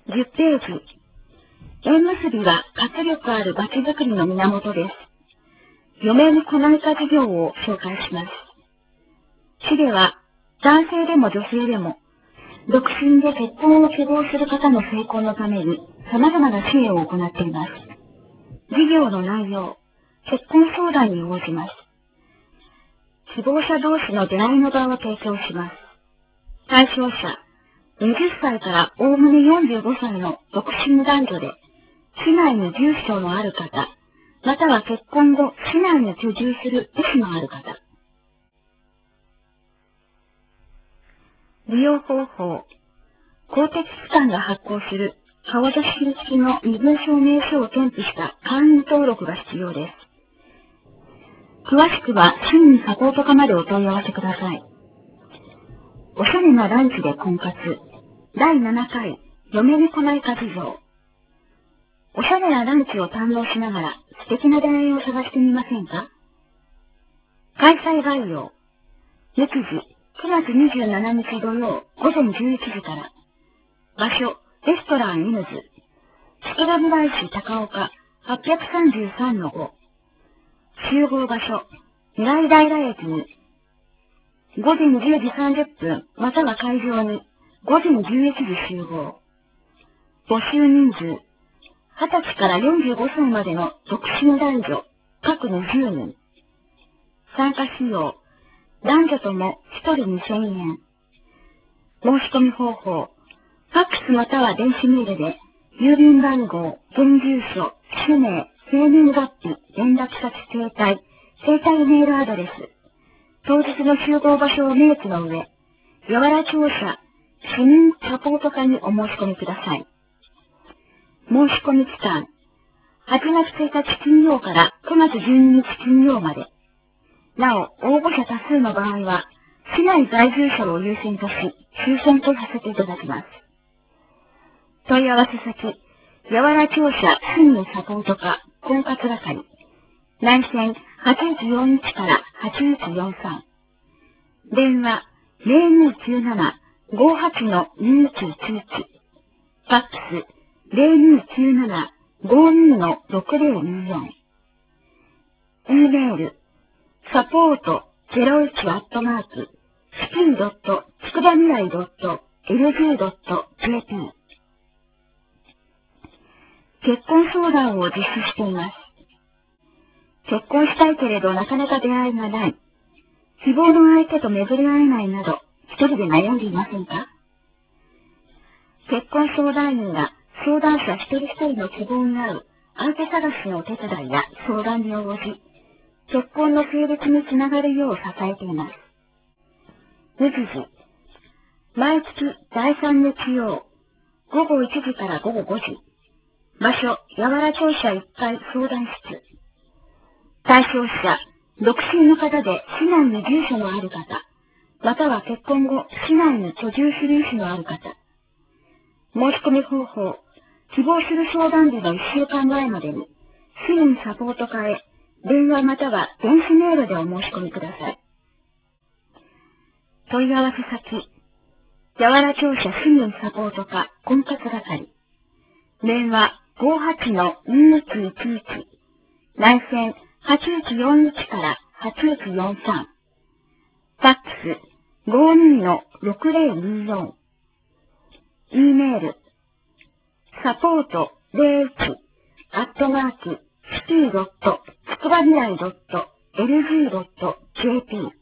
10ページ。縁結びは活力あるバチ作りの源です。嫁にこないか事業を紹介します。市では、男性でも女性でも、独身で結婚を希望する方の成功のために様々な支援を行っています。事業の内容、結婚相談に応じます。希望者同士の出会いの場を提供します。対象者、20歳からおおむね45歳の独身男女で、市内に住所のある方、または結婚後、市内に居住する意思のある方。利用方法、公的機関が発行する顔写真付きの身分証明書を添付した会員登録が必要です。詳しくは市民サポート課までお問い合わせください。おしゃれなランチで婚活。第7回、嫁に来ないか事情。おしゃれなランチを堪能しながら素敵な出会いを探してみませんか？開催概要。翌日、9月27日土曜午前11時から。場所、レストランイヌズ。筑波村市高岡 833-5。集合場所、未来平駅に。午前10時30分、または会場に、午前11時集合。募集人数、20歳から45歳までの独身男女、各20人。参加費用、男女とも1人2000円。申し込み方法、ファックスまたは電子メールで、郵便番号、現住所、氏名、生年月日、連絡先生体メールアドレス、当日の集合場所を明記の上、柔ら庁舎、市民サポート課にお申し込みください。申し込み期間、8月1日金曜から9月12日金曜まで。なお、応募者多数の場合は、市内在住者を優先とし、抽選とさせていただきます。問い合わせ先、柔ら庁舎市民サポート課、婚活係。内線8141から8143。電話0297-58-2111。ファックス0297-52-6024。E メール、サポート01@つくばみらい .lg.jp。結婚相談を実施しています。結婚したいけれどなかなか出会いがない。希望の相手と巡り合えないなど、一人で悩んでいませんか？結婚相談員が相談者一人一人の希望に合う相手探しのお手伝いや相談に応じ、結婚の成立につながるよう支えています。日時、毎月第3日曜、午後1時から午後5時。場所、柔ら庁舎1階相談室。対象者、独身の方で市内に住所のある方、または結婚後、市内に居住する意思のある方。申し込み方法、希望する相談日の1週間前までに、市民サポート課へ、電話または電子メールでお申し込みください。問い合わせ先、柔ら庁舎市民サポート課婚活係。電話58-2111。内線8141から8143。ファックス52-6024。E メール、サポート01@city.つくばみらい .lg.jp